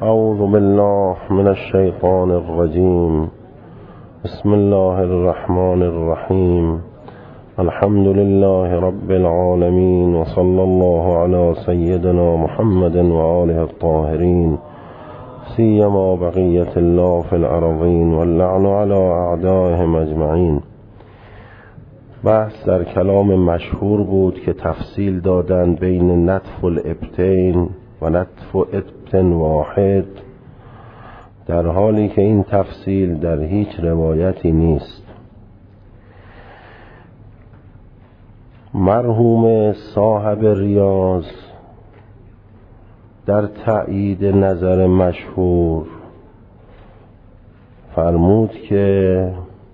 اعوذ بالله من الشیطان الرجیم. بسم الله الرحمن الرحیم. الحمد لله رب العالمین و صلی الله علی سیدنا محمد و آله الطاهرین سیما بقیت الله فی الارضین واللعن علی اعدائهم اجمعین. بحث در کلام مشهور بود که تفصیل دادن بین نطف الابطین و نطف ابطن واحد، در حالی که این تفصیل در هیچ روایتی نیست. مرحوم صاحب ریاض در تأیید نظر مشهور فرمود که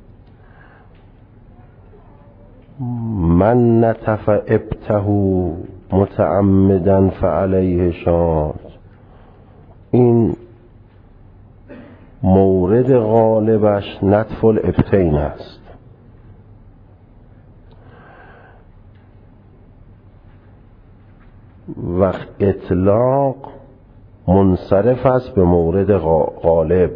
من نتف ابته متعمدا فعلیه شاد. این مورد غالبش نطف الابطین است. و اطلاق منصرف است به مورد غالب.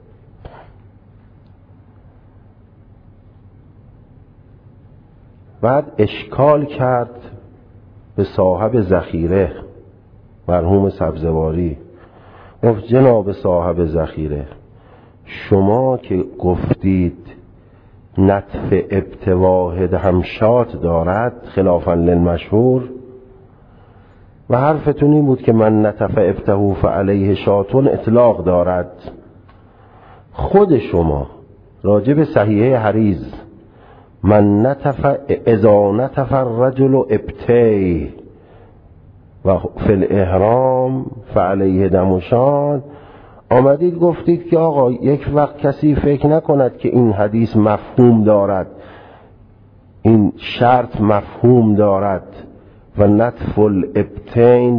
بعد اشکال کرد به صاحب ذخیره، مرحوم سبزواری. گفت جناب صاحب ذخیره، شما که گفتید نطف ابط واحد هم شات دارد خلافا للمشهور، و حرفتون این بود که من نطف ابته فعلیه شاتون اطلاق دارد. خود شما راجع به صحیحه حریز من نطف اذا نطف الرجل ابته و فی الاحرام فعلیه دم شاد، آمدید گفتید که آقا یک وقت کسی فکر نکند که این حدیث مفهوم دارد، این شرط مفهوم دارد و نطف الابطین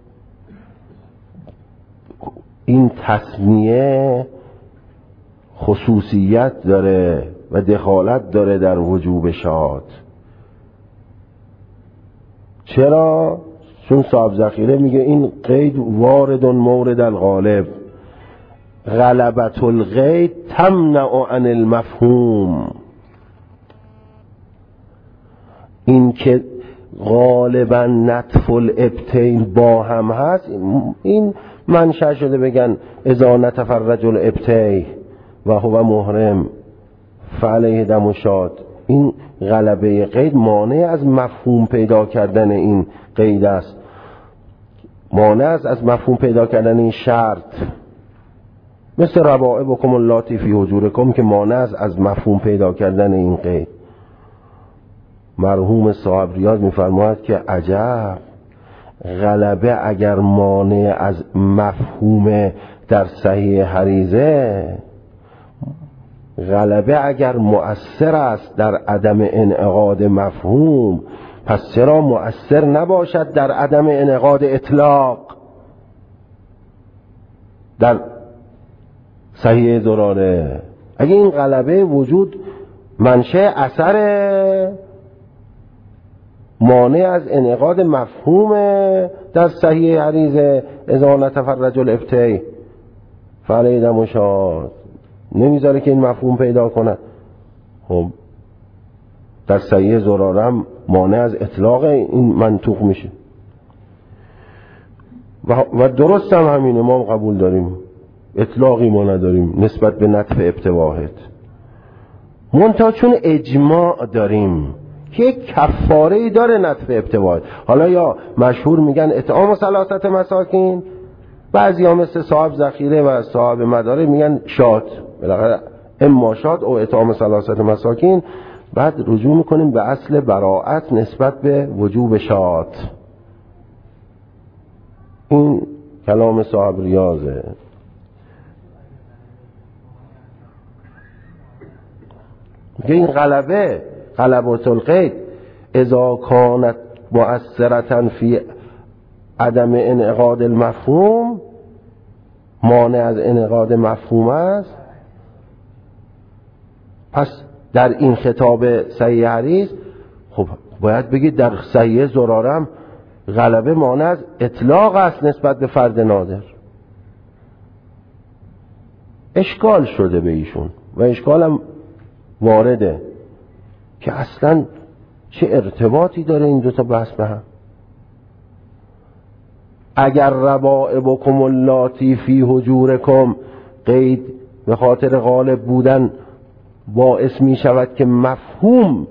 این تسمیه خصوصیت داره و دخالت داره در وجوب شاد. چرا؟ چون صاحب ذخیره میگه این قید وارد مورد الغالب، غلبت القید تمنع عن المفهوم. این که غالبا نطف الابطین با هم هست، این منشأ شده بگن اذا نطف الرجل ابطه و هو محرم فعلیه دم شاد. این غلبه قید مانع از مفهوم پیدا کردن این قید است، مانع از مفهوم پیدا کردن این شرط، مثل ربائبکم اللاتی فی حجورکم که مانع از مفهوم پیدا کردن این قید. مرحوم صاحب ریاض می‌فرماید که عجب، غلبه اگر مانع از مفهوم در صحیح حریزه، غلبه اگر مؤثر است در عدم انعقاد مفهوم، پس چرا مؤثر نباشد در عدم انعقاد اطلاق در صحیح زراره؟ اگه این غلبه وجود منشأ اثر مانع از انعقاد مفهوم در صحیح حریزه اذا نطف الرجل ابطه فعلیه دم شاد، نمیذاره که این مفهوم پیدا کنه. خب در صحیح زراره هم مانع از اطلاق این منطوق میشه و درست هم همینه، ما قبول داریم اطلاقی ما نداریم نسبت به نطف ابط واحد، منتها چون اجماع داریم که یک کفاره‌ای داره نطف ابط واحد. حالا یا مشهور میگن اطعام ثلاثه مساکین، بعضی ها مثل صاحب ذخیره و صاحب مدارک میگن شات، بالاخره اما شات او اطعام ثلاثه مساکین. بعد رجوع میکنیم به اصل براءت نسبت به وجوب شات. این کلام صاحب ریاضه. این غلبة القید اذا کانت مؤثرة فی عدم انعقاد المفهوم، مانع از انعقاد مفهوم است، پس در این خطاب صحیح حدیث خب باید بگید در صحیح زرارم غلبه مانع از اطلاق است نسبت به فرد نادر. اشکال شده به ایشون و اشکالم وارده که اصلا چه ارتباطی داره این دوتا بحث به هم. اگر ربائبکم اللاتی فی حجورکم قید به خاطر غالب بودن باعث می شود که مفهوم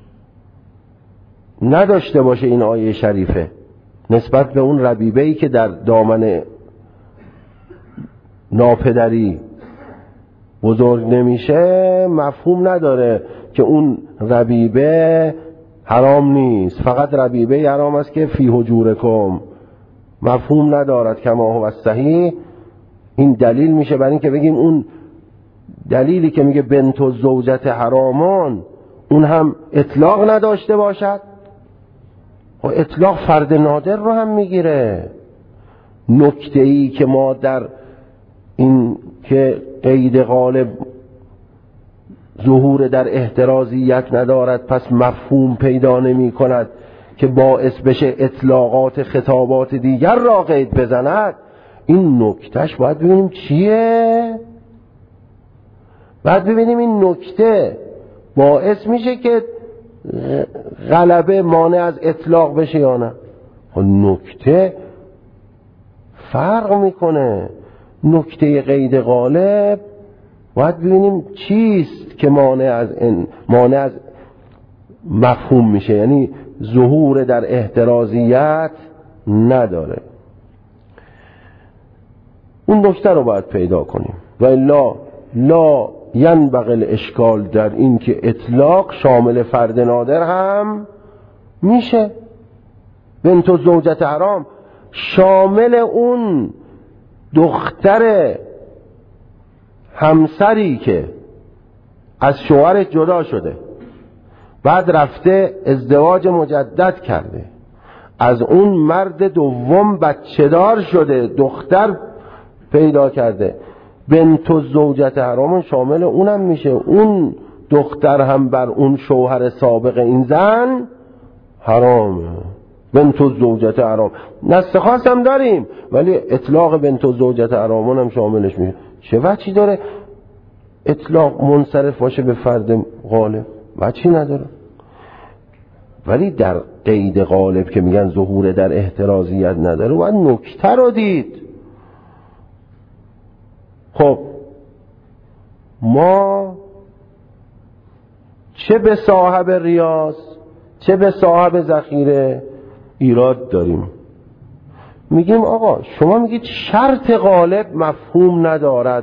نداشته باشه این آیه شریفه نسبت به اون ربیبه‌ای که در دامن ناپدری بزرگ نمیشه، مفهوم نداره که اون ربیبه حرام نیست، فقط ربیبه حرام است که فی حجورکم، مفهوم ندارد کما هو صحیح. این دلیل میشه برای این که بگیم اون دلیلی که میگه بنت و زوجت حرامان اون هم اطلاق نداشته باشد و اطلاق فرد نادر رو هم میگیره. نکته‌ای که ما در این که قید غالب ظهور در احترازیت ندارد پس مفهوم پیدا نمی کند که باعث بشه اطلاقات خطابات دیگر را قید بزند، این نکتهش باید ببینیم چیه. باید ببینیم این نکته باعث میشه که غلبه مانع از اطلاق بشه یا نه. نکته فرق میکنه. نکته قید غالب باید ببینیم چیست که مانع از مفهوم میشه، یعنی ظهور در احترازیت نداره. اون نکته رو باید پیدا کنیم و الا لا ینبغی الاشکال در این که اطلاق شامل فرد نادر هم میشه. بنت و زوجت حرام شامل اون دختر همسری که از شوهرش جدا شده بعد رفته ازدواج مجدد کرده، از اون مرد دوم بچه دار شده، دختر پیدا کرده، بنت و زوجت حرام شامل اونم میشه. اون دختر هم بر اون شوهر سابق این زن حرامه. بنت و زوجت حرام نص خاص هم داریم ولی اطلاق بنت و زوجت حرامون هم شاملش میشه. چه وجهی داره اطلاق منصرف باشه به فرد غالب؟ وجهی نداره. ولی در قید غالب که میگن ظهور در احترازیت نداره باید نکته رو دید. خب ما چه به صاحب ریاض چه به صاحب ذخیره ایراد داریم. میگیم آقا شما میگید شرط غالب مفهوم ندارد.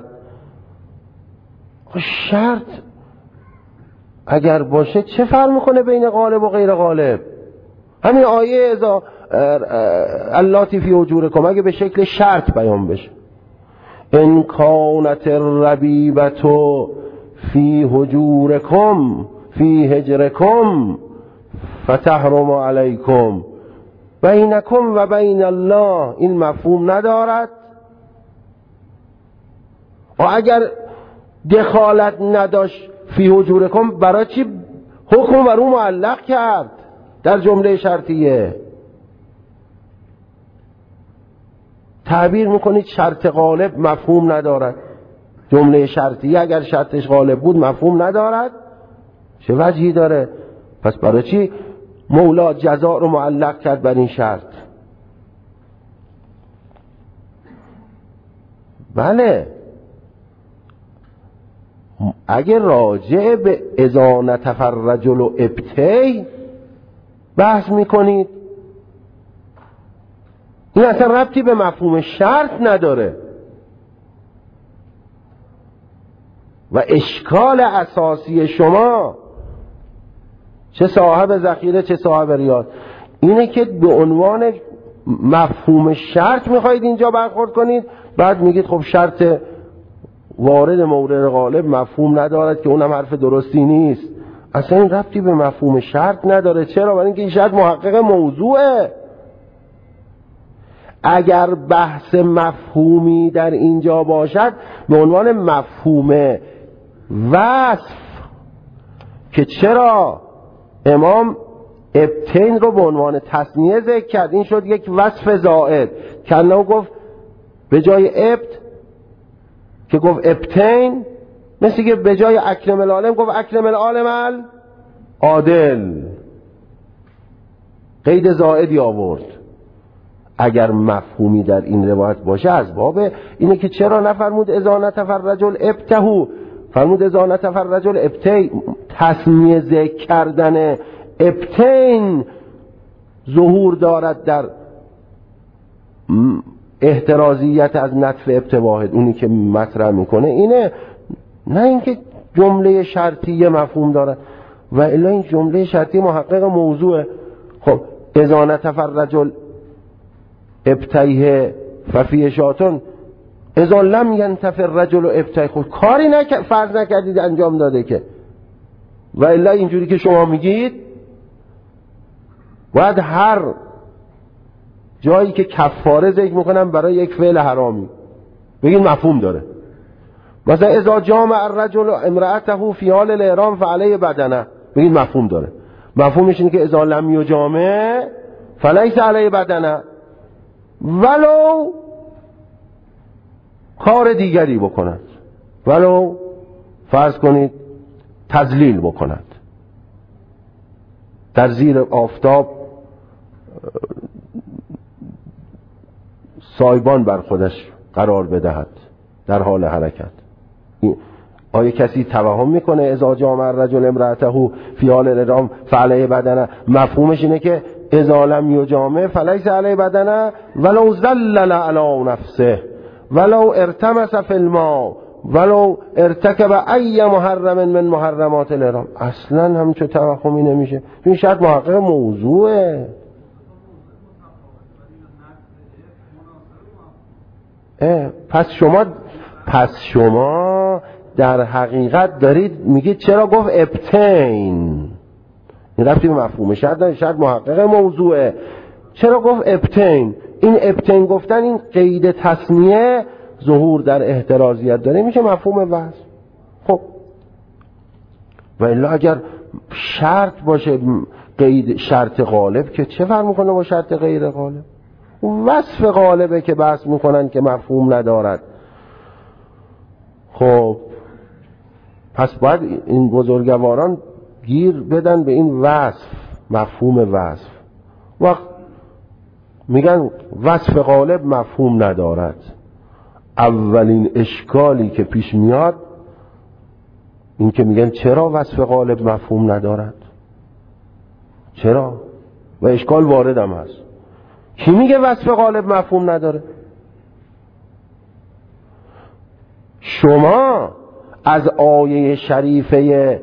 شرط اگر باشه چه فرق میکنه بین غالب و غیر غالب؟ همین آیه ازا اللاتی فی حجورکم اگه به شکل شرط بیان بشه، ان کانت الربیبة فی حجورکم فی حجرکم فتحرم علیکم بینکم و بین الله، این مفهوم ندارد. و اگر دخالت نداشت فی حجورکم برای چی حکم بر اون معلق کرد در جمله شرطیه؟ تعبیر میکنید شرط غالب مفهوم ندارد. جمله شرطیه اگر شرطش غالب بود مفهوم ندارد، چه وجهی داره؟ پس برای چی مولا جزا رو معلق کرد بر این شرط؟ بله اگر راجع به اذا نطف الرجل ابتی بحث میکنید این اصلا ربطی به مفهوم شرط نداره و اشکال اساسی شما چه صاحب ذخیره چه صاحب ریاض اینه که به عنوان مفهوم شرط میخواید اینجا برخورد کنید، بعد میگید خب شرط وارد مورد غالب مفهوم ندارد که اونم حرف درستی نیست. اصلا این ربطی به مفهوم شرط نداره. چرا؟ برای اینکه این شرط محقق موضوعه. اگر بحث مفهومی در اینجا باشد به عنوان مفهوم وصف که چرا امام ابتین رو به عنوان تثنیه ذکر کرد، این شد یک وصف زائد. کنه گفت به جای ابت که گفت ابتین، مثل که به جای اکرم العالم گفت اکرم العالم العادل، قید زائدی آورد. اگر مفهومی در این روایت باشه از باب اینه که چرا نفرمود اذا نطف الرجل ابتهو، فرمود اذا نطف الرجل ابتی. تسمیه ذکر کردن ابتین ظهور دارد در احترازیت از نطف ابت واحد، اونی که مطرح میکنه اینه، نه اینکه جمله شرطیه مفهوم دارد. و الا این جمله شرطی محقق موضوعه. خب اذا نطف الرجل ابتیه ففی شاتون، اذا لم ینطف الرجل ابتیه، خب کاری فرض نکردید انجام داده که. و الا اینجوری که شما میگید باید هر جایی که کفاره ذکر میکنم برای یک فعل حرامی بگید مفهوم داره. مثلا اذا جامع الرجل امرأته فی حال الاحرام فعلیه بدنه، بگید مفهوم داره. مفهومش اینه که اذا لم یجامع فلیس علیه بدنه، ولو کار دیگری بکند، ولو فرض کنید تذلیل بکند، در زیر آفتاب سایبان بر خودش قرار بدهد در حال حرکت. آیا کسی توهم میکنه اذا جامع الرجل امرأته فی حال الاحرام فعلیه بدنه مفهومش اینه که اذا لم یجامع فلیس علیه بدنه ولو ذلل علی نفسه ولو ارتمس فی الماء ولو ارتکب ای محرم من محرمات الاحرام؟ اصلا همچون توهمی نمیشه. این شرط محقق موضوعه. پس شما در حقیقت دارید میگید چرا گفت ابتین؟ این ربطی به مفهوم شرط داره، شرط محقق موضوعه. چرا گفت ابتین؟ این ابتین گفتن این قید تسمیه ظهور در احترازیت داره، میشه مفهوم وصف. خب و الا اگر شرط باشه قید شرط غالب که چه فرق میکنه با شرط غیر غالب؟ وصف غالبه که بحث میکنن که مفهوم ندارد. خب پس باید این بزرگواران گیر بدن به این وصف، مفهوم وصف. وقت میگن وصف غالب مفهوم ندارد، اولین اشکالی که پیش میاد این که میگن چرا وصف غالب مفهوم ندارد؟ چرا؟ و اشکال واردم هست. کی میگه وصف غالب مفهوم نداره؟ شما از آیه شریفه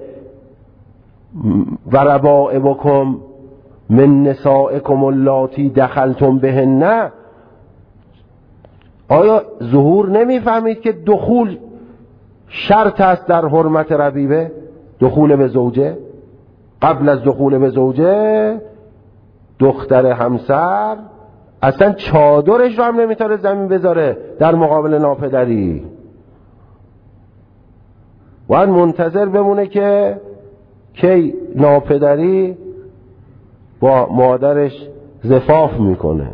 و ربائبکم من نسائکم اللاتی دخلتم بهن، آیا ظهور نمیفهمید که دخول شرط است در حرمت ربیبه؟ دخول به زوجه، قبل از دخول به زوجه دختر همسر اصلا چادرش رو هم نمیتاره زمین بذاره در مقابل ناپدری، باید منتظر بمونه که کی ناپدری با مادرش زفاف میکنه.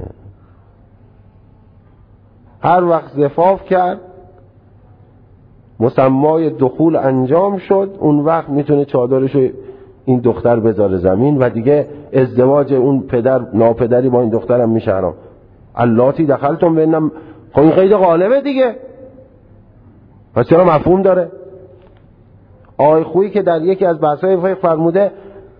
هر وقت زفاف کرد مسمای دخول انجام شد، اون وقت میتونه چادرش رو این دختر بذاره زمین و دیگه ازدواج اون پدر ناپدری با این دخترم میشه حرام. اللاتی دخلتم بینم، خب این قید غالبه دیگه، پس چرا مفهوم داره؟ آقای خویی که در یکی از بحث‌های فقه فرموده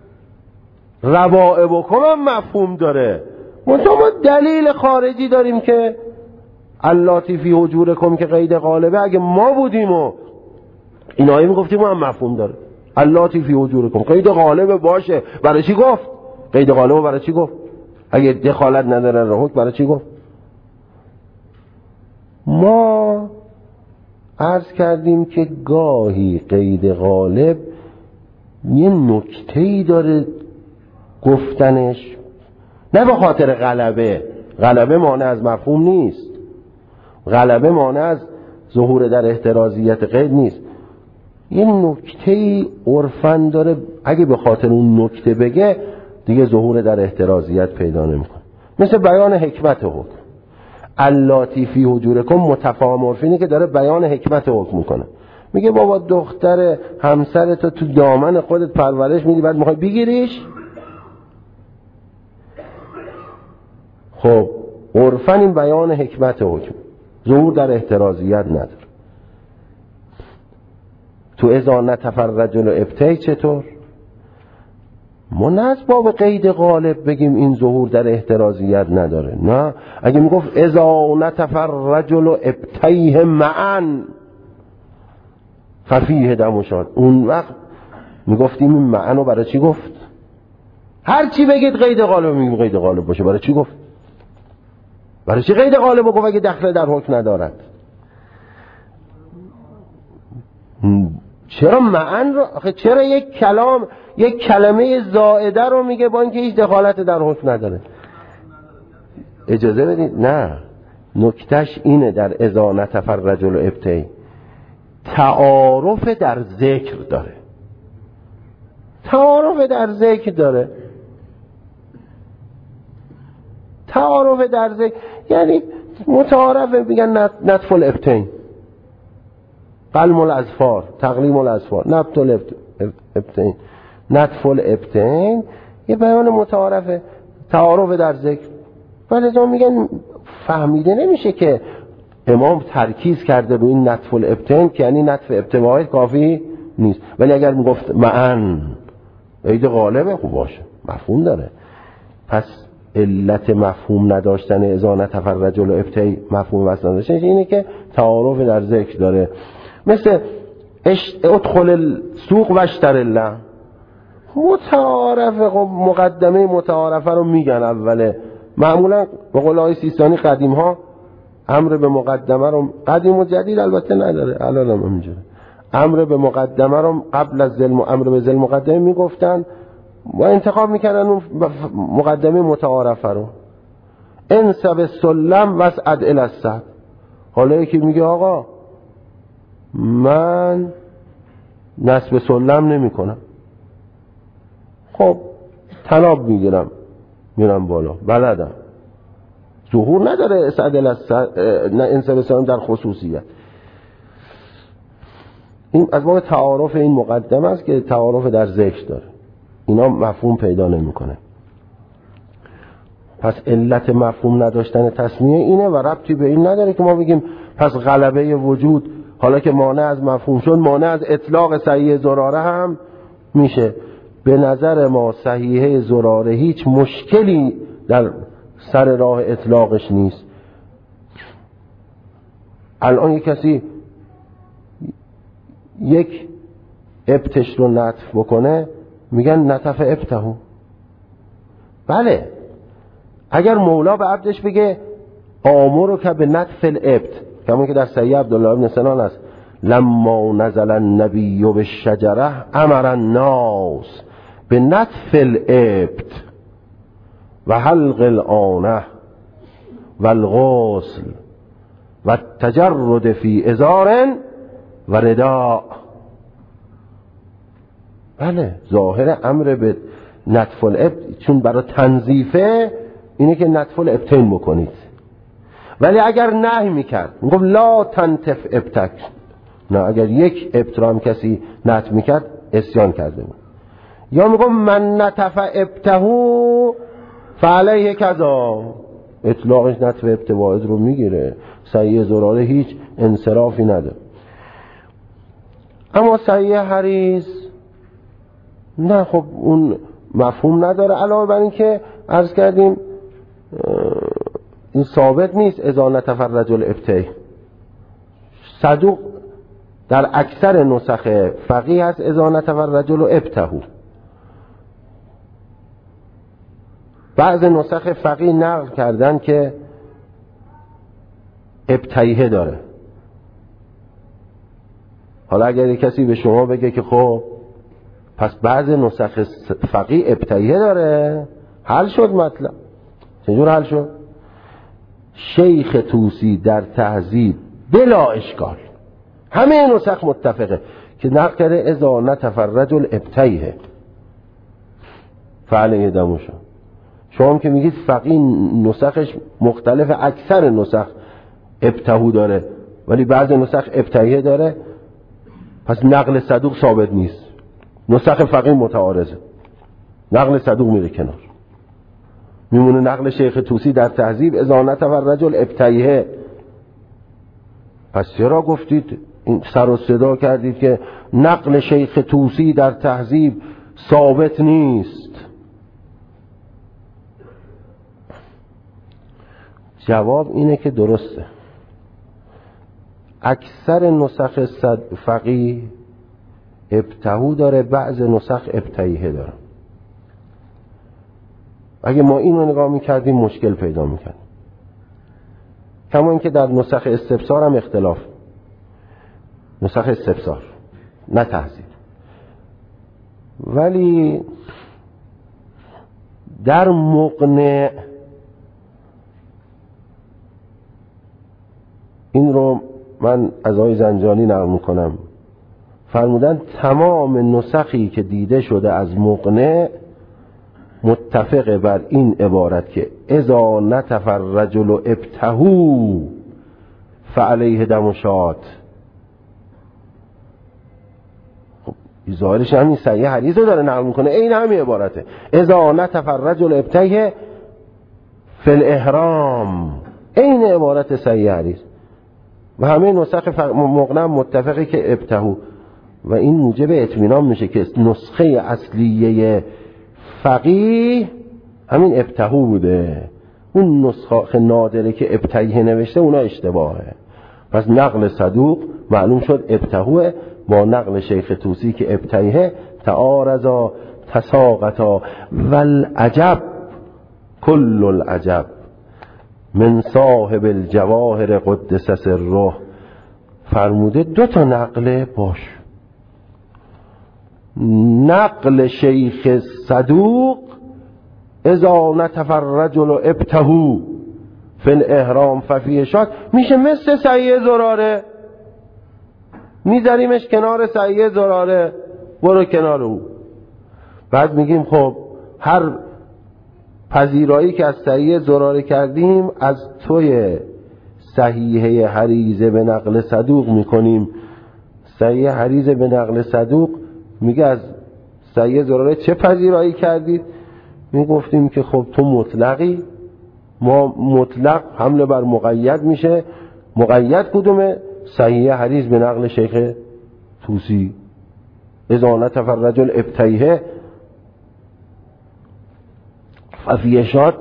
ربائبکم هم مفهوم داره، ما دلیل خارجی داریم که اللاتی فی حجورکم که قید غالبه، اگه ما بودیم و این آیه میگفتیم هم مفهوم داره. اللاتی فی حجورکم قید غالبه باشه، برای چی گفت؟ قید غالبه برای چی گفت؟ اگه دخالت نداره حکم برای چی گفت؟ ما عرض کردیم که گاهی قید غالب یه نکته‌ای داره گفتنش، نه به خاطر غلبه مانع از مفهوم نیست، غلبه مانع از ظهور در احترازیت قید نیست، یه نکته‌ای عرفاً داره، اگه به خاطر اون نکته بگه دیگه ظهور در احترازیت پیدا نمی‌کنه. مثل بیان حکمت حکم، اللاتی فی حجورکم متفاعل که داره بیان حکمت حکم میکنه. میگه بابا دختر همسرتو تو دامن خودت پرورش میدی بعد میخوای بگیریش؟ خب عرفاً این بیان حکمت حکم، ظهور در احترازیت نداره. تو اذا نطف الرجل ابتی چطور؟ ما نه از باب قید غالب بگیم این ظهور در احترازیت نداره، نه. اگه میگفت اذا نطف الرجل ابتیه معا ففیه دم شاد، اون وقت میگفتیم این معا رو برای چی گفت؟ هر چی بگید قید غالب میگیم قید غالب باشه، برای چی گفت؟ برای چی قید غالب رو گفت اگه دخل در حکم ندارد؟ چرا معن رو؟ آخه چرا یک کلمه زائده رو میگه با اینکه هیچ دخالت در حکم نداره؟ اجازه بدید، نه، نکتهش اینه در اذا نطف الرجل ابتی تعارف در ذکر داره. تعارف در ذکر داره. تعارف در ذکر یعنی متعارف، میگن نطف الابتین، قلم الاظفار، تقلیم الاظفار، نبت الابتین، نطف الابتین، یه بیان متعارفه، تعارف در ذکر. ولی میگن فهمیده نمیشه که امام ترکیز کرده روی این نطف الابتین که یعنی نطف ابتواعی کافی نیست. ولی اگر میگفت معن عید غالبه، خوب باشه، مفهوم داره. پس علت مفهوم نداشتن اذا نطف الرجل ابتی مفهوم وصل نداشتن اینه که تعارف در ذکر داره. مثل ادخل السوق و اشتر الله، متعارفه. خب مقدمه متعارفه رو میگن اوله. معمولا به قول آقای سیستانی قدیم ها امر به مقدمه رو، قدیم و جدید البته نداره، الان هم همینجوره، امر به مقدمه رو قبل از امر به ذل مقدمه میگفتن و انتخاب میکردن اون مقدمه متعارفه رو. انسب السلم واسعد الی السد. حالا یکی میگه آقا من نصب سلم نمی کنم، خب طناب میگیرم میرم بالا، بلدم، ظهور نداره اسعد الی السد، نه انسب السلم در خصوصیت. این از باب تعارف این مقدمه است که تعارف در ذکر داره، اینا مفهوم پیدا نمیکنه. پس علت مفهوم نداشتن تسمیه اینه و ربطی به این نداره که ما بگیم پس غلبه وجود حالا که مانع از مفهوم شد مانع از اطلاق صحیح زراره هم میشه. به نظر ما صحیحه زراره هیچ مشکلی در سر راه اطلاقش نیست. الان یک کسی یک ابتش رو نطف بکنه میگن نطف ابتهو. بله، اگر مولا به عبدش بگه آمرو که به نطف الابت، کمون که در صحیح عبدالله ابن سنان است، لما نزل النبی بالشجره امر الناس به نطف الابت و حلق الآنه و الغسل و التجرد فی ازار و رداء. بله، ظاهر امر به نطف الابت چون برای تنظیفه اینه که نطف الابتین بکنید. ولی اگر نهی میکرد میگم لا تنتف ابتک، نه، اگر یک ابت را هم کسی نطف میکرد عصیان کرده بود. یا میگم من نطف ابتهو فعلیه کذا، اطلاقش نطف ابت واحد رو میگیره، صحیح زراره هیچ انصرافی نداره. اما صحیح حریز نه، خب اون مفهوم نداره. علاوه بر این که عرض کردیم این ثابت نیست اذا نطف الرجل ابتی. صدوق در اکثر نسخ فقیه هست اذا نطف الرجل ابتهو. بعض نسخ فقیه نقل کردن که ابتیه داره. حالا اگر کسی به شما بگه که خب پس بعض نسخ فقیه ابتیه داره، حل شد مطلب. چجور حل شد؟ شیخ توسی در تهذیب بلا اشکال همه نسخ متفقه که نقل کرده اذا نطف الرجل ابتیه فعلیه دموشا. شما هم که میگید فقیه نسخش مختلف، اکثر نسخ ابتهو داره ولی بعض نسخ ابتهیه داره، پس نقل صدوق ثابت نیست. نسخ فقیه متعارضه، نقل صدوق میره کنار، میمونه نقل شیخ طوسی در تهذیب اذا نطق الرجل ابتهیه. پس چرا گفتید این سر و صدا کردید که نقل شیخ طوسی در تهذیب ثابت نیست؟ جواب اینه که درسته، اکثر نسخ فقیه ابتهو داره، بعض نسخ ابتهیه داره. اگه ما این رو نگاه میکردیم مشکل پیدا میکردیم. کما اینکه در نسخ استبصار هم اختلاف، نسخ استبصار نه تهذیب، ولی در مقنع این رو من از آقای زنجانی نقل میکنم، فرمودن تمام نسخی که دیده شده از مقنع متفق بر این عبارت که اذا نطق الرجل ابتهو فعلیه دم شات. خب ظاهرش همین صحیح حدیث رو داره نقل میکنه، این همین عبارته اذا نطق الرجل ابتهه فی الاحرام، این عبارت صحیح حدیث و همه نسخ مقنع متفقه که ابتهو، و این موجب اطمینان میشه که نسخه اصلیه فقیه همین ابتهو بوده، اون نسخه نادره که ابتهیه نوشته اونا اشتباهه. پس نقل صدوق معلوم شد ابتهوه با نقل شیخ طوسی که ابتهیه، تعارضا تساقطا والعجب کل العجب من صاحب الجواهر قدس سره. فرموده دو تا نقل باش، نقل شیخ صدوق اذا نطق الرجل ابتهو فی الاحرام ففیه شات میشه مثل صحیح زراره، میذاریمش کنار صحیح زراره، برو کنار او. بعد میگیم خب هر پذیرایی که از صحیح زراره کردیم از توی صحیحه حریزه به نقل صدوق میکنیم. صحیح حریزه به نقل صدوق میگه از صحیح زراره چه پذیرایی کردید؟ میگفتیم که خب تو مطلقی، ما مطلق حمله بر مقید میشه، مقید کدومه؟ صحیح حریز به نقل شیخ طوسی اذا نطق الرجل ابتهیه ففیه شات.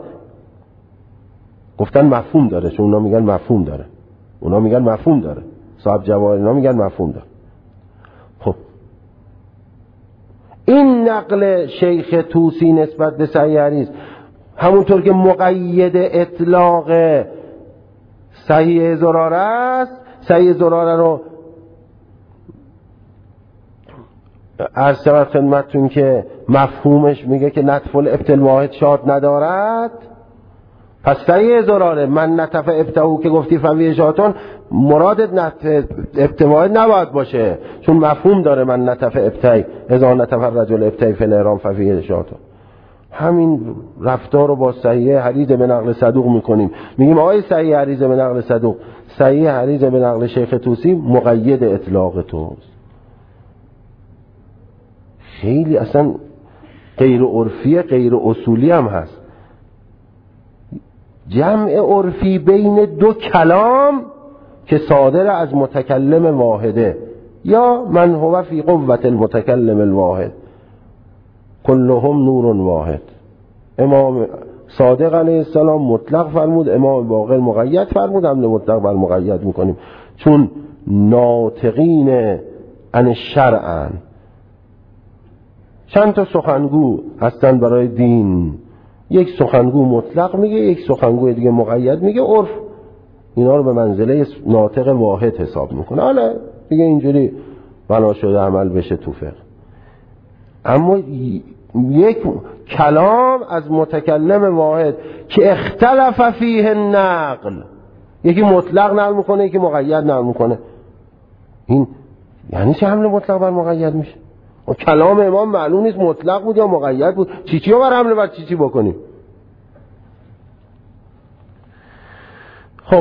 گفتن مفهوم داره، چون اونا میگن مفهوم داره، اونا میگن مفهوم داره، صاحب جواهر اینا میگن مفهوم داره. خب این نقل شیخ طوسی نسبت به صحیح حریز همونطور که مقید اطلاق صحیح زراره است، صحیح زراره رو عرض شود خدمتتون که مفهومش میگه که نطف الابتل واحد شاد ندارد، پس صحیح زراره من نطف ابتهو که گفتی فویه شاتون مرادت نطف ابتواحد نباید باشه، چون مفهوم داره من نطف ابتهی اذا نطف الرجل ابتهی فی الاحرام ففیه شاتون. همین رفتار رو با صحیح حریز به نقل صدوق میکنیم، میگیم آقای صحیح حریز به نقل صدوق، صحیح حریز به نقل شیخ طوسی مقید اطلاق توست. خیلی اصلا غیر عرفی غیر اصولی هم هست. جمع عرفی بین دو کلام که صادر از متکلم واحده، یا من هو فی قوة المتکلم الواحد کلهم نور واحد. امام صادق علیه السلام مطلق فرمود، امام باقر مقید فرمود، حمل مطلق بر مقید میکنیم چون ناطقین عن شرعن. چند تا سخنگو هستن برای دین، یک سخنگو مطلق میگه، یک سخنگو دیگه مقید میگه، عرف اینا رو به منزله ناطق واحد حساب میکنه. حالا دیگه اینجوری بنا شده عمل بشه تو فقه. اما یک کلام از متکلم واحد که اختلف فیه النقل، یکی مطلق نقل میکنه یکی مقید نقل میکنه، این یعنی چه حمل مطلق بر مقید میشه؟ و کلام امام معلوم نیست مطلق بود یا مقید بود، چی رو بر حمله بر چی بکنیم؟ خب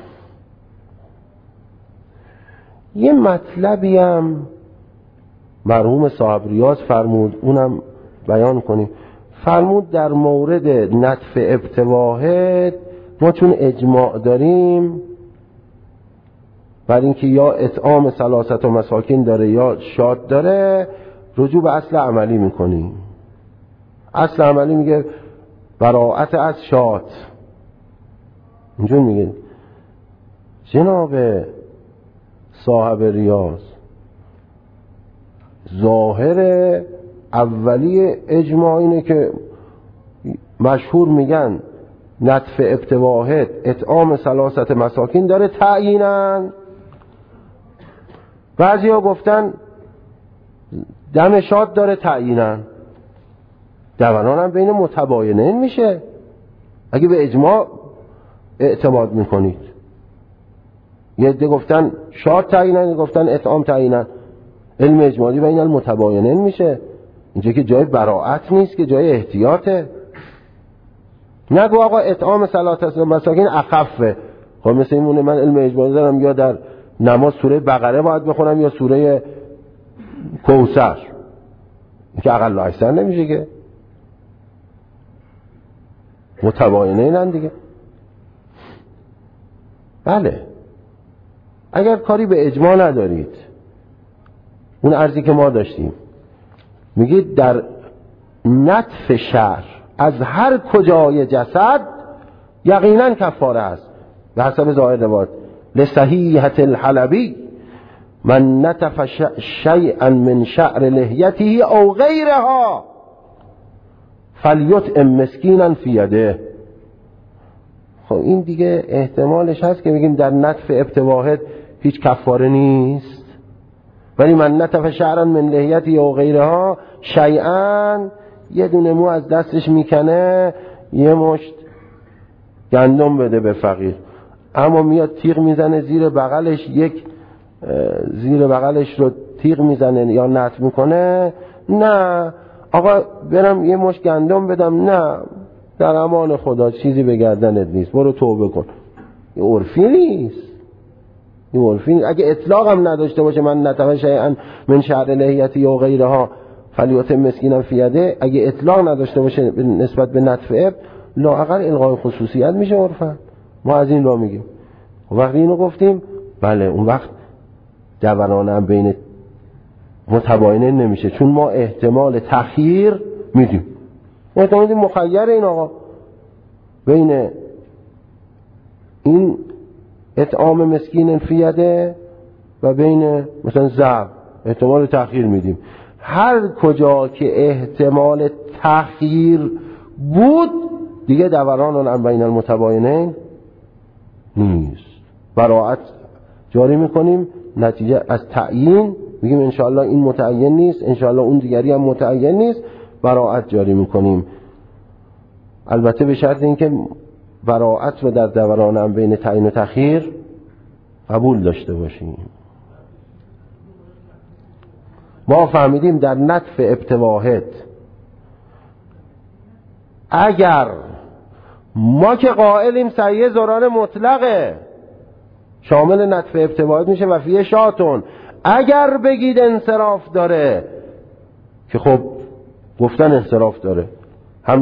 یه مطلبی هم مرحوم صاحب ریاض فرمود، اونم بیان کنیم. فرمود در مورد نطف ابت واحد ما چون اجماع داریم بر اینکه یا اطعام ثلاثت و مساکین داره یا شاد داره، رجوع به اصل عملی میکنیم. اصل عملی میگه براءت از شاد. اینجور میگه جناب صاحب ریاض ظاهر اولی اجماع اینه که مشهور میگن نطف ابت واحد اطعام ثلاثت مساکین داره تعییناً. بعضی ها گفتن دم شاد داره تعییناً. دوران هم بین متباینین میشه اگه به اجماع اعتماد میکنید. یه عده گفتن شاد تعییناً، گفتن اطعام تعییناً. علم اجمالی بین المتباینین میشه. اینجا که جای براءت نیست، که جای احتیاطه. نگو آقا اطعام ثلاثت مساکین اخفه. خب مثل این مونه من علم اجمالی دارم، یا در نماز سوره بقره باید بخونم یا سوره کوثر، این که اقل و اکثر نمیشه که متباینین دیگه. بله اگر کاری به اجماع ندارید، اون عرضی که ما داشتیم میگید در نطف شعر از هر کجای جسد یقینا کفاره است به حسب ظاهر روایت. لصحیحة الحلبی من نطف شیئا من شعر لحیته او غیرها فلیطعم مسکینا فی یده. خب این دیگه احتمالش هست که میگیم در نطف ابت واحد هیچ کفاره نیست، ولی من نطف شعرا من لحیته او غیرها شیئا، یه دونه مو از دستش میکنه یه مشت گندم بده به فقیر، اما میاد تیغ میزنه زیر بغلش، زیر بغلش رو تیغ میزنه یا نطف میکنه، نه آقا برم یه مشت گندم بدم، نه در امان خدا چیزی به گردنت نیست، برو توبه کن. این عرفی نیست. اگه اطلاق هم نداشته باشه من نطف شیئا من شعر لحیته یا غیرها فلیطعم مسکینا فی یده، اگه اطلاق نداشته باشه نسبت به نطف اب، لااقل الغای خصوصیت میشه عرفا. ما از این را میگیم. وقتی اینو گفتیم بله اون وقت دوران هم بین متباینین نمیشه، چون ما احتمال تخییر میدیم. احتمال مخیر این آقا بین این اطعام مسکین فی یده و بین مثلا ضرب احتمال تخییر میدیم. هر کجا که احتمال تخییر بود دیگه دوران هم بین المتباینین نیست، براءت جاری میکنیم. نتیجه از تعیین میگیم انشاءالله این متعین نیست، انشاءالله اون دیگری هم متعین نیست، براءت جاری میکنیم. البته به شرط اینکه براءت رو در دوران هم بین تعیین و تخییر قبول داشته باشیم. ما فهمیدیم در نطف ابت واحد اگر ما که قائلیم صحیح زرار مطلقه شامل نطف ابت واحد میشه و فیه شاتون، اگر بگید انصراف داره، که خب گفتن انصراف داره، هم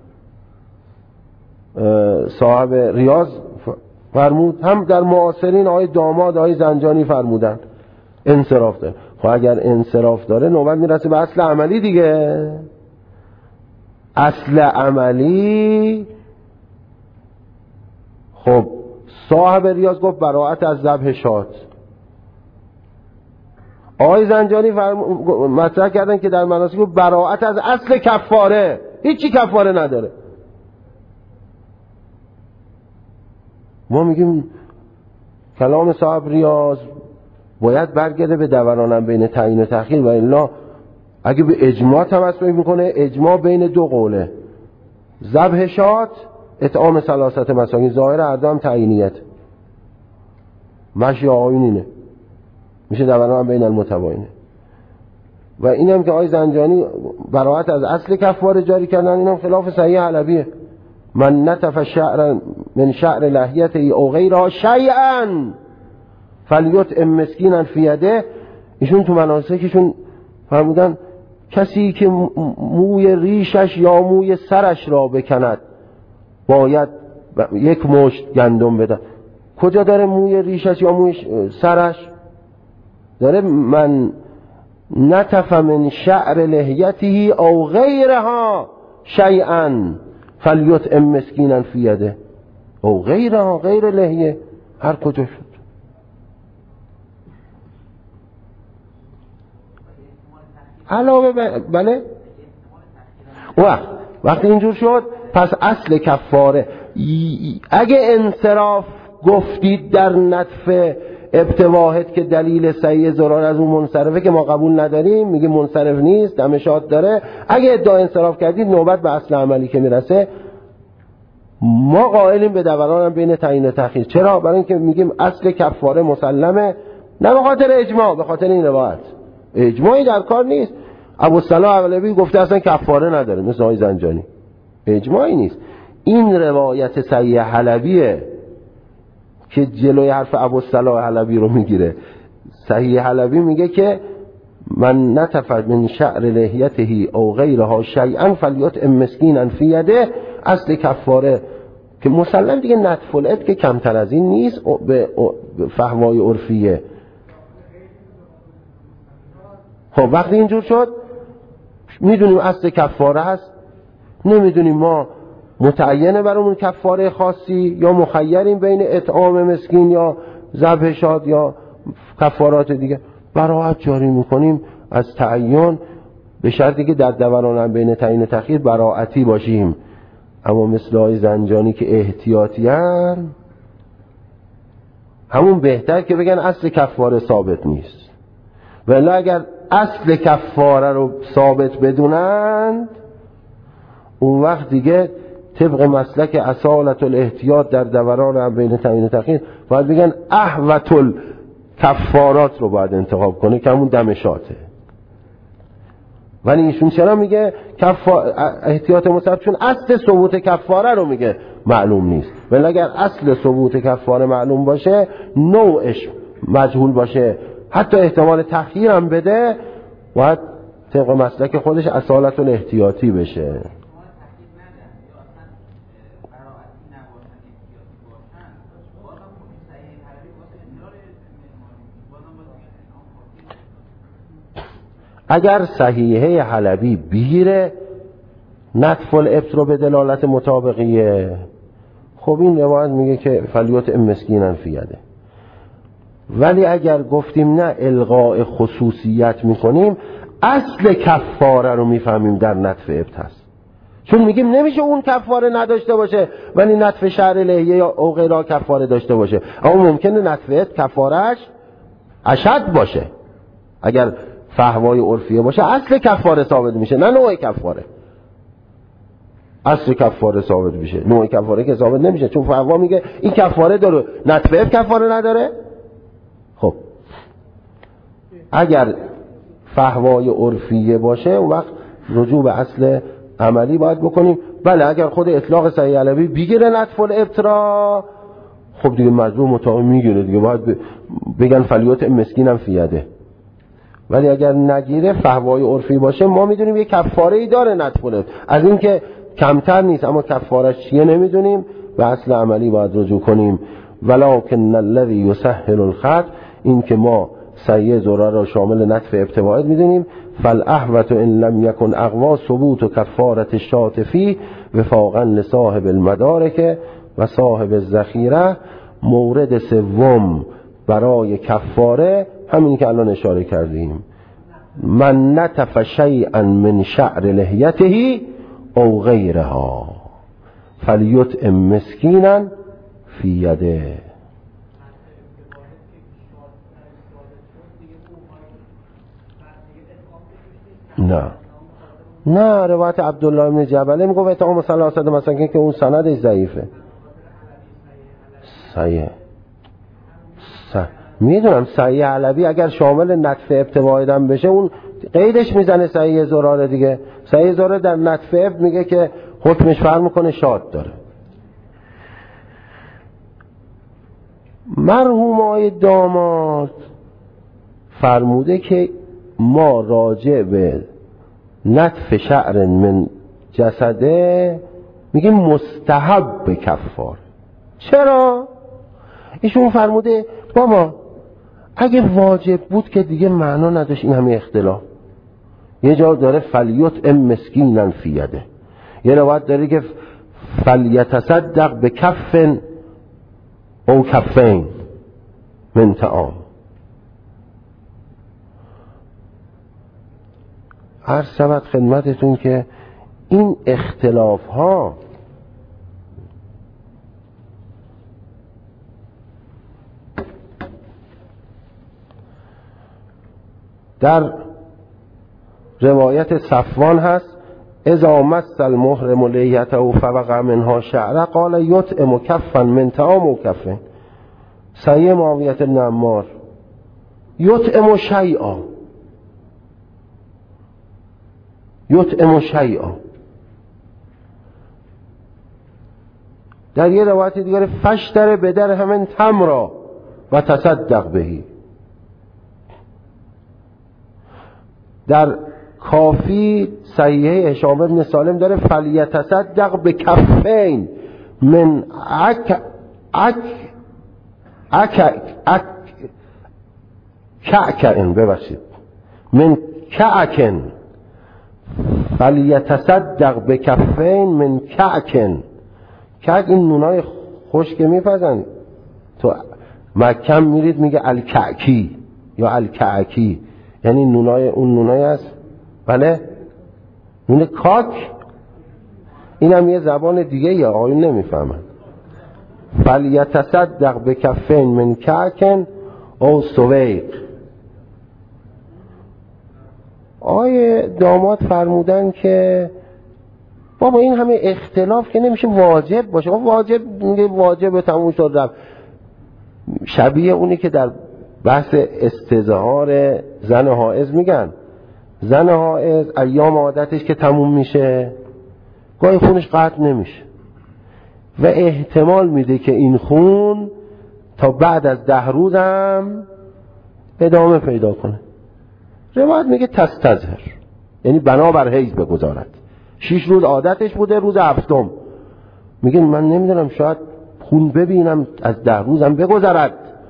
صاحب ریاض فرمود هم در معاصرین آقای داماد آقای زنجانی فرمودن انصراف داره. خب اگر انصراف داره نوبت میرسه به اصل عملی دیگه. اصل عملی خب صاحب ریاض گفت براءت از ذبح شات، آقای زنجانی مطرح کردن که در مناسک براءت از اصل کفاره، هیچی کفاره نداره. ما میگیم کلام صاحب ریاض باید برگرده به دورانم بین تعیین و تأخیر، و الا اگه به اجماع توسل میکنه اجماع بین دو قوله، ذبح شات اطعام ثلاثت مساکین، ظاهر اردام تعیینیت مشی آقایون اینه، میشه دورانم بین المتباینه. و اینم که آقای زنجانی براءت از اصل کفاره جاری کردن، اینم خلاف صحیح حلبیه. من نطف شعرا من شعر لحیته او غیرها شیئا فلیطعم مسکینا فی یده. ایشون تو مناسکشون فرمودن کسی که موی ریشش یا موی سرش را بکند باید یک مشت گندم بده. کجا داره موی ریشش یا موی سرش؟ داره من نتف من شعر لحیته او غیرها شیئا فلیطعم مسکینا فی یده. او غیرها، غیر لحیه، هر کجا شد. علاوه بله وقتی اینجور شد پس اصل کفاره اگه انصراف گفتید در نطف ابتواحد که دلیل صحیح ضرار از اون منصرفه که ما قبول نداریم، میگه منصرف نیست، دمشات داره، اگه ادعا انصراف کردید نوبت به اصل عملی که میرسه ما قائلیم به دورانم بین تعیین و تأخیر. چرا؟ برای اینکه میگیم اصل کفاره مسلمه، نه به خاطر اجماع، به خاطر این روایت. اجماعی در کار نیست. ابوالصلاح علوی گفته اصلا کفاره نداره مثل آقای زنجانی، اجماعی نیست. این روایت صحیح حلبیه که جلوی حرف ابوالصلاح علوی رو میگیره. صحیح حلبی میگه که من نتف من شعر لحیته او غیرها شیئا فلیطعم مسکینا فی یده. اصل کفاره که مسلم دیگه نطف العد که کمتر از این نیست به فهوای عرفیه. خب وقتی اینجور شد میدونیم اصل کفاره هست، نمیدونیم ما متعینه برامون کفاره خاصی یا مخیریم بین اطعام مسکین یا ذبح شاد یا کفارات دیگه، براحت جاری میکنیم از تعین به شرطی که در دوران بین تعیین و تأخیر براحتی باشیم. اما مثل آقای زنجانی که احتیاطیان همون بهتر که بگن اصل کفاره ثابت نیست، ولی اگر اصل کفاره رو ثابت بدونند اون وقت دیگه طبق مسلک اصالت الاحتیاط در دوران بین تعیین و تأخیر باید بگن احوط الکفارات رو باید انتخاب کنه که همون دمشاته. ولی ایشون چرا میگه احتیاط مصرف؟ چون اصل ثبوت کفاره رو میگه معلوم نیست. ولی اگر اصل ثبوت کفاره معلوم باشه، نوعش مجهول باشه، حتی احتمال تأخیر هم بده، باید طبق مسلک خودش اصالت الاحتیاطی بشه. اگر صحیحه حلبی بگیره نطف الابط رو به دلالت مطابقیه، خب این روایت میگه که فلیطعم مسکینا فی یده. ولی اگر گفتیم نه الغاء خصوصیت میکنیم، اصل کفاره رو میفهمیم در نطف ابط هست. چون میگیم نمیشه اون کفاره نداشته باشه ولی نطف شعر لحیه یا او غیرها کفاره داشته باشه. اما ممکنه نطف ابط کفارهش اشد باشه. اگر فهوای عرفیه باشه اصل کفاره ثابت میشه، نه نوع کفاره. اصل کفاره ثابت میشه، نوع کفاره که ثابت نمیشه، چون فهوا میگه این کفاره داره، نطف ابط کفاره نداره. خب اگر فهوای عرفیه باشه اون وقت رجوع به اصل عملی باید بکنیم. بله اگر خود اطلاق صحیح علوی بگیره نطف الابط را، خب دیگه مجبور مطابق میگیره دیگه، باید بگن فلیطعم مسکینا فی یده. ولی اگر نگیره فهوای عرفی باشه، ما میدونیم یه کفاره ای داره نطف الابط، از این که کمتر نیست، اما کفارش چیه نمیدونیم، به اصل عملی باید رجوع کنیم. ولکن الذی یسهل الخط، این که ما صحیح ضرر را شامل نطف ابتواعد میدونیم. فالاحوط ان لم یکن اقوا ثبوت و کفارت الشاة فی وفاقا لصاحب المدارک و صاحب الذخیره. مورد سوم برای کفاره همین که الان اشاره کردیم، من نتف شیئا من شعر لحیته او غیرها فلیطعم مسکینا فی یده. نه روایت عبدالله بن جبله میگه اطعام ثلاثه مساکین که اون سندش ضعیفه. صحیح میدونم صحیح علوی اگر شامل نطف ابتواعد هم بشه اون قیدش میزنه صحیح ضرار دیگه. صحیح ضرار در نطف ابت میگه که حکمش فرق میکنه شاد داره. مرحوم آقای داماد فرموده که ما راجع به نتف شعر من جسده میگیم مستحب به کفار. چرا؟ ایشون فرموده بابا اگه واجب بود که دیگه معنا نداشت این همه اختلاف. یه جا داره فلیت مسکینن فی یده، یه روایت داره که فلیتصدق به کفن او کفین من طعام. عرض شود خدمتتون که این اختلاف ها در روایت صفوان هست اذا مس المحرم لیته فوقع منها شعره قال یطعم کفا من طعام و کفن. صحیح معاویه بن عمار یطعم شیئا، یطعم شیئا. در یه روایت دیگر فشتر به در همین تمرا و تصدق بهی. در کافی صحیحه هشام بن سالم داره فلیتصدق به کفین من کعکن ببخشید من کعکن فلیتصدق به کفین من کعکن. کعک این نونای خشک میپزن تو مکه میرید میگه الکعکی یا الکعکی، یعنی نونای اون نونای است. بله نون کاک. این هم یه زبان دیگه یا آقایون نمیفهمن. فلیتصدق به کفین من کعکن او سویق. آقای داماد فرمودن که بابا این همه اختلاف که نمیشه واجب باشه. واجب میگه واجب تموم شد رفت. شبیه اونی که در بحث استظهار زن حائض میگن زن حائض ایام عادتش که تموم میشه گاهی خونش قطع نمیشه و احتمال میده که این خون تا بعد از 10 روز هم ادامه پیدا کنه. روایت میگه تستظهر، یعنی بنابر حیض بگذارد. 6 روز عادتش بوده، روز 7 میگه من نمیدونم شاید خون ببینم از 10 روزم بگذرد.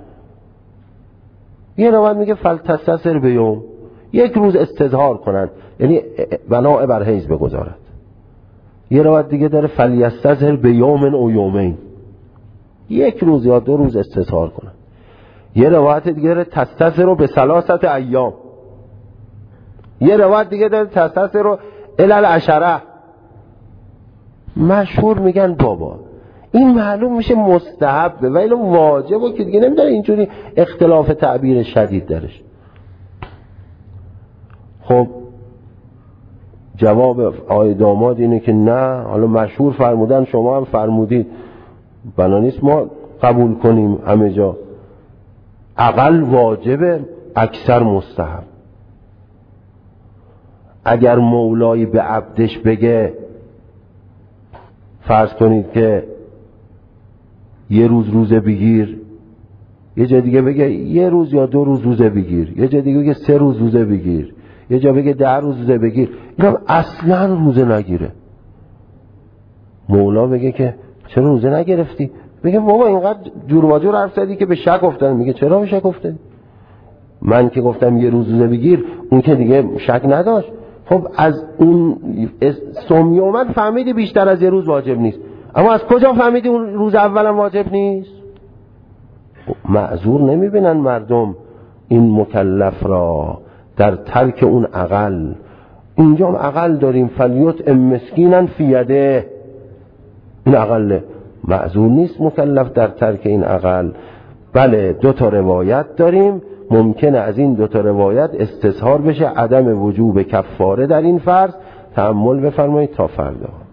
یه روایت میگه فلتستظهر به یوم، 1 روز استظهار کنند، یعنی بنا بر حیض بگذارد. یه روایت دیگه داره فلیستظهر به یوم او یومین، 1 روز یا 2 روز استظهار کنند. یه روایت دیگه داره تستظهر به 3 ایام. یه روایت دیگه داره تستظهر الی العشره. مشهور میگن بابا این معلوم میشه مستحبه ولی واجبه که دیگه نمیداره اینجوری اختلاف تعبیر شدید درش. خب جواب آقای داماد اینه که نه، حالا مشهور فرمودن شما هم فرمودید، بنا نیست ما قبول کنیم همه جا. اقل واجبه، اکثر مستحب. اگر مولایی به عبدش بگه فرض کنید که 1 روز روزه بگیر، یه جا دیگه بگه 1 روز یا 2 روز روزه بگیر، یه جا دیگه بگه 3 روز روزه بگیر، یه جا بگه 10 روز روزه بگیر، اینم اصلا روزه نگیره. مولا بگه که چرا روزه نگرفتی؟ بگه بابا اینقدر جور و جور حرف زدی که به شک افتادم. میگه چرا به شک افتادی؟ من که گفتم 1 روز روزه بگیر، اون که دیگه شک نداشت. خب از اون سومی اومد فهمیدی بیشتر از 1 روز واجب نیست، اما از کجا فهمیدی اون روز اولم واجب نیست؟ معذور نمیبینن مردم این مکلف را در ترک اون اقل. اینجا هم اقل داریم فلیت مسکینن فی یده، این اقله. معذور نیست مکلف در ترک این اقل. بله 2 تا روایت داریم، ممکنه از این 2 تا روایت استظهار بشه عدم وجوب کفاره در این فرض. تأمل بفرمایید تا فردا.